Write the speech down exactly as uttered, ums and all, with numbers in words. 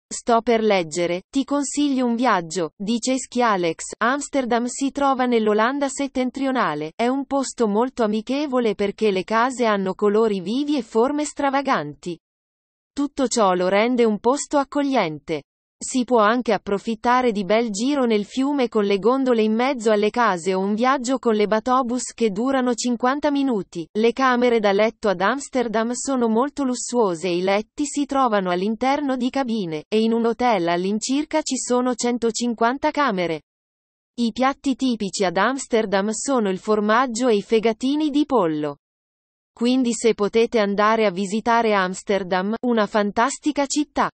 Sto per leggere, ti consiglio un viaggio, dice Alex. Amsterdam si trova nell'Olanda settentrionale, è un posto molto amichevole perché le case hanno colori vivi e forme stravaganti. Tutto ciò lo rende un posto accogliente. Si può anche approfittare di bel giro nel fiume con le gondole in mezzo alle case o un viaggio con le batobus che durano cinquanta minuti. Le camere da letto ad Amsterdam sono molto lussuose e i letti si trovano all'interno di cabine, e in un hotel all'incirca ci sono centocinquanta camere. I piatti tipici ad Amsterdam sono il formaggio e i fegatini di pollo. Quindi se potete andare a visitare Amsterdam, una fantastica città.